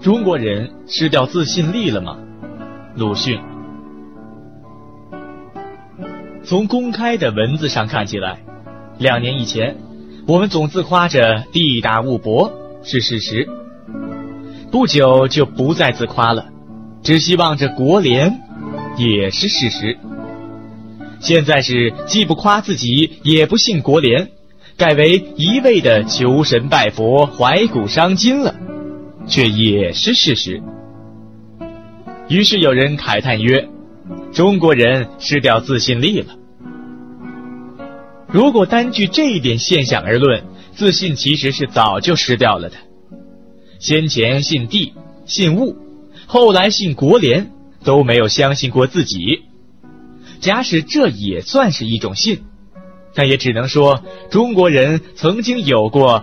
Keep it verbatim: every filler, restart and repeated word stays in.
中国人失掉自信力了吗？鲁迅。从公开的文字上看起来，两年以前我们总自夸着地大物博是事实，不久就不再自夸了，只希望着国联也是事实。现在是既不夸自己也不信国联，改为一味的求神拜佛怀古伤今了，却也是事实。于是有人慨叹曰，中国人失掉自信力了。如果单据这一点现象而论，自信其实是早就失掉了的。先前信地信物，后来信国联，都没有相信过自己。假使这也算是一种信，但也只能说中国人曾经有过